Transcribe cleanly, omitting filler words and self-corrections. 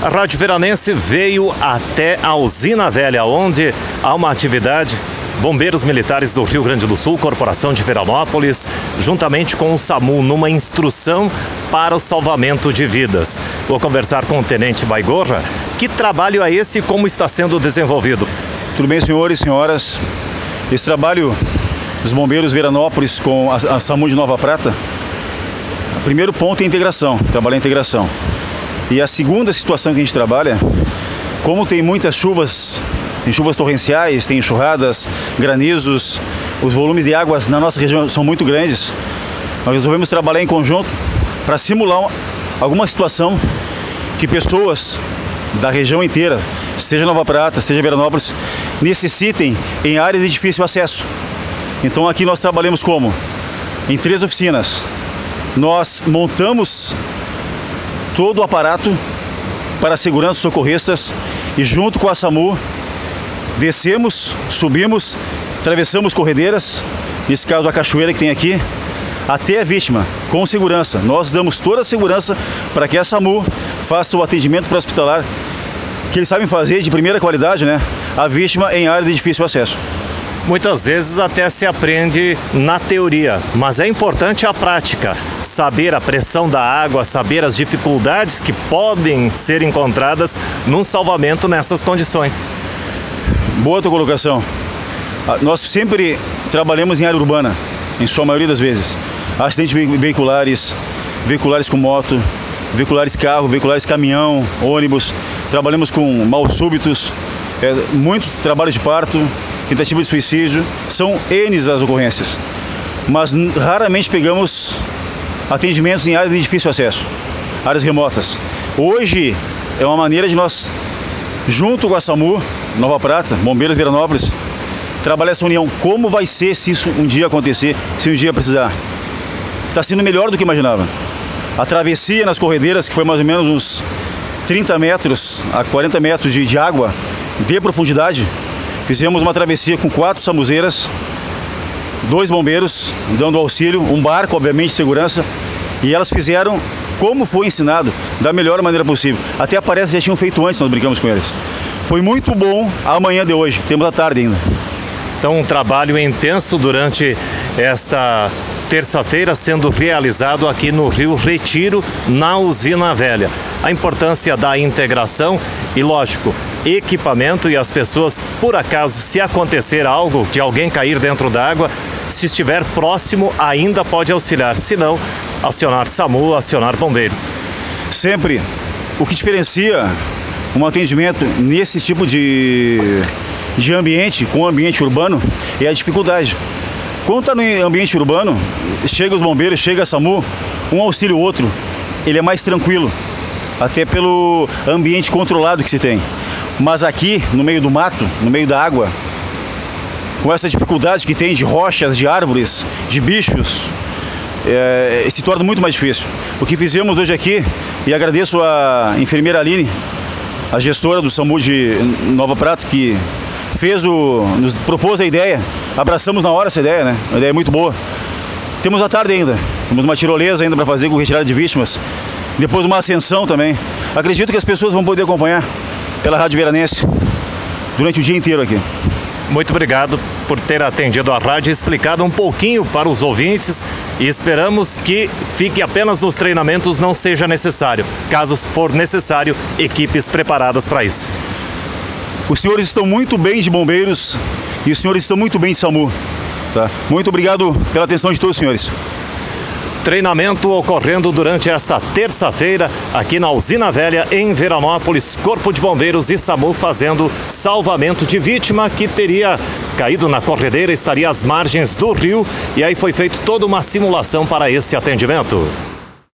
A Rádio Veranense veio até a Usina Velha, onde há uma atividade. Bombeiros Militares do Rio Grande do Sul, Corporação de Veranópolis, juntamente com o SAMU, numa instrução para o salvamento de vidas. Vou conversar com o Tenente Baigorra. Que trabalho é esse e como está sendo desenvolvido? Tudo bem, senhores e senhoras? Esse trabalho dos Bombeiros Veranópolis com a SAMU de Nova Prata, o primeiro ponto é a integração, trabalhar a integração. E a segunda situação que a gente trabalha, como tem muitas chuvas, tem chuvas torrenciais, tem enxurradas, granizos, os volumes de águas na nossa região são muito grandes. Nós resolvemos trabalhar em conjunto para simular alguma situação que pessoas da região inteira, seja Nova Prata, seja Veranópolis, necessitem em áreas de difícil acesso. Então aqui nós trabalhamos como? Em 3 oficinas. Nós montamos todo o aparato para a segurança dos socorristas e junto com a SAMU descemos, subimos, atravessamos corredeiras, nesse caso a cachoeira que tem aqui, até a vítima, com segurança. Nós damos toda a segurança para que a SAMU faça o atendimento pré-hospitalar que eles sabem fazer de primeira qualidade, né? A vítima em área de difícil acesso. Muitas vezes até se aprende na teoria, mas é importante a prática. Saber a pressão da água, saber as dificuldades que podem ser encontradas num salvamento nessas condições. Boa tua colocação. Nós sempre trabalhamos em área urbana, em sua maioria das vezes. Acidentes veiculares, veiculares com moto, veiculares carro, veiculares caminhão, ônibus. Trabalhamos com mal súbitos, muito trabalho de parto, tentativa de suicídio. São N as ocorrências, mas raramente pegamos atendimentos em áreas de difícil acesso, áreas remotas. Hoje é uma maneira de nós, junto com a SAMU, Nova Prata, Bombeiros Veranópolis, trabalhar essa união. Como vai ser se isso um dia acontecer, se um dia precisar? Está sendo melhor do que imaginava. A travessia nas corredeiras, que foi mais ou menos uns 30 metros a 40 metros de água de profundidade, fizemos uma travessia com 4 samuzeiras, 2 bombeiros dando auxílio, um barco, obviamente, de segurança, e elas fizeram como foi ensinado, da melhor maneira possível. Até parece que já tinham feito antes, nós brincamos com eles. Foi muito bom a manhã de hoje, temos a tarde ainda. Então, um trabalho intenso durante esta terça-feira sendo realizado aqui no Rio Retiro, na Usina Velha. A importância da integração e, lógico, equipamento, e as pessoas, por acaso, se acontecer algo de alguém cair dentro da água, se estiver próximo, ainda pode auxiliar. Se não, acionar SAMU, acionar bombeiros. Sempre. O que diferencia um atendimento nesse tipo de ambiente, com o ambiente urbano, é a dificuldade. Quando está no ambiente urbano, chega os bombeiros, chega a SAMU, um auxílio o outro, ele é mais tranquilo, até pelo ambiente controlado que se tem. Mas aqui, no meio do mato, no meio da água, com essa dificuldade que tem de rochas, de árvores, de bichos, se torna muito mais difícil. O que fizemos hoje aqui, e agradeço a enfermeira Aline, a gestora do SAMU de Nova Prata, que nos propôs a ideia, abraçamos na hora essa ideia, né? Uma ideia muito boa. Temos a tarde ainda, temos uma tirolesa ainda para fazer com retirada de vítimas, depois uma ascensão também. Acredito que as pessoas vão poder acompanhar pela Rádio Veranense durante o dia inteiro aqui. Muito obrigado por ter atendido a rádio e explicado um pouquinho para os ouvintes, e esperamos que fique apenas nos treinamentos, não seja necessário. Caso for necessário, equipes preparadas para isso. Os senhores estão muito bem de bombeiros e os senhores estão muito bem de SAMU. Tá? Muito obrigado pela atenção de todos os senhores. Treinamento ocorrendo durante esta terça-feira aqui na Usina Velha, em Veranópolis. Corpo de Bombeiros e SAMU fazendo salvamento de vítima que teria caído na corredeira, estaria às margens do rio, e aí foi feita toda uma simulação para esse atendimento.